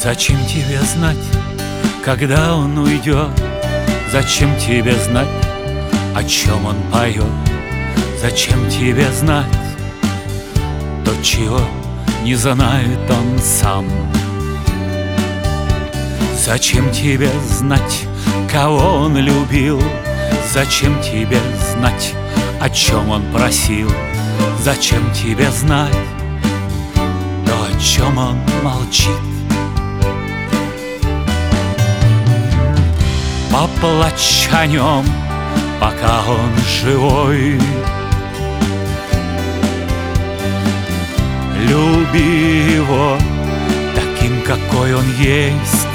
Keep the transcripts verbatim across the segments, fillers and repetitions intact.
Зачем тебе знать, когда он уйдет? Зачем тебе знать, о чем он поет? Зачем тебе знать то, чего не знает он сам? Зачем тебе знать, кого он любил? Зачем тебе знать, о чем он просил? Зачем тебе знать то, о чем он молчит? Поплачь о нем, пока он живой. Люби его таким, какой он есть.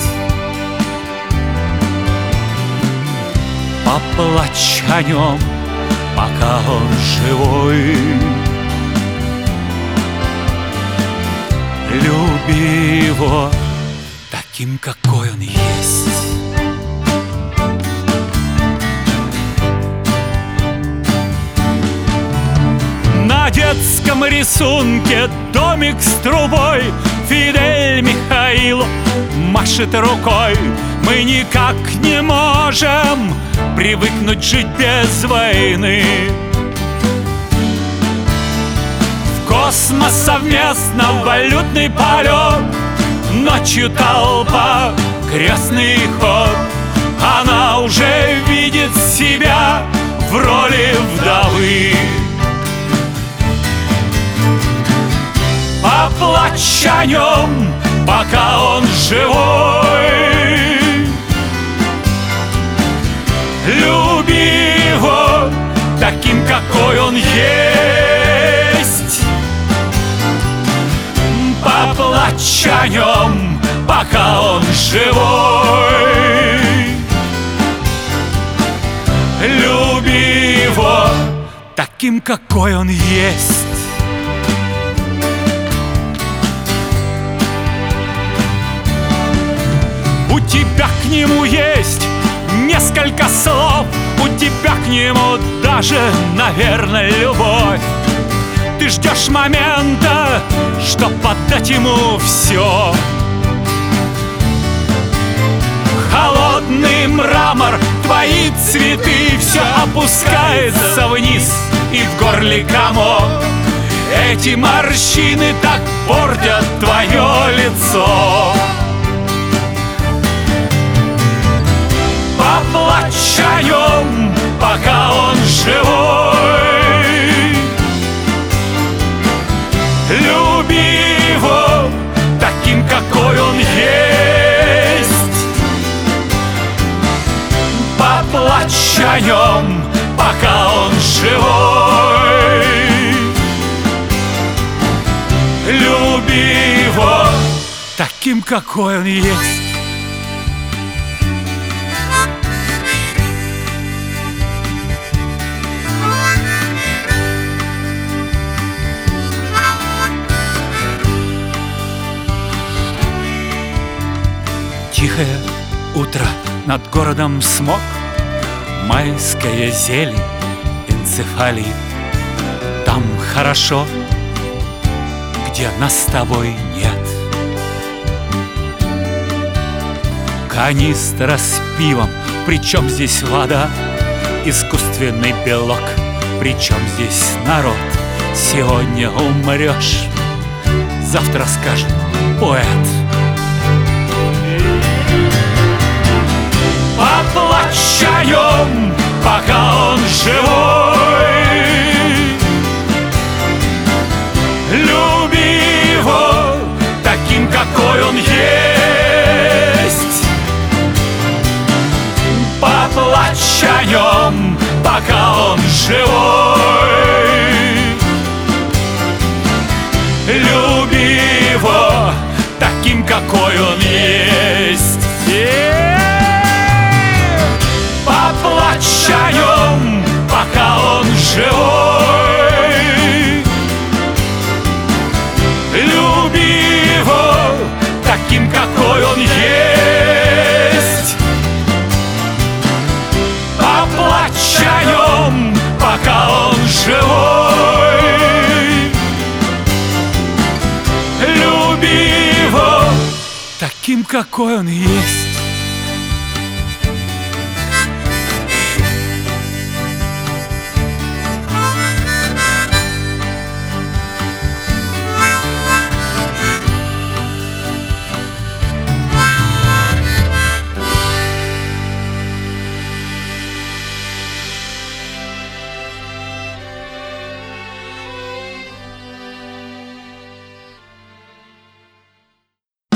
Поплачь о нем, пока он живой. Люби его таким, какой он есть. На детском рисунке домик с трубой, Фидель Михаил машет рукой. Мы никак не можем привыкнуть жить без войны. В космос совместно валютный полет, ночью толпа, крестный ход. Она уже видит себя в роли вдовы. Поплачь о нем, пока он живой. Люби его таким, какой он есть. Поплачь о нем, пока он живой. Люби его таким, какой он есть. У тебя к нему есть несколько слов, у тебя к нему даже, наверное, любовь. Ты ждешь момента, чтоб отдать ему все. Холодный мрамор, твои цветы, все опускается вниз, и в горле комок. Эти морщины так портят твое лицо. Поплачь о нем, пока он живой. Люби его таким, какой он есть. Поплачь о нем, пока он живой. Люби его таким, какой он есть. Тихое утро, над городом смог, майская зелень, энцефалит. Там хорошо, где нас с тобой нет. Канистра с пивом, причем здесь вода? Искусственный белок, причем здесь народ? Сегодня умрешь, завтра скажет поэт. Поплачь о нем, пока он живой. Люби его таким, какой он есть. Поплачь о нем, пока он живой. Люби его таким, какой он есть. Поплачь о нем, пока он живой. Люби его таким, какой он есть. Поплачь о нем, пока он живой. таким, какой он есть.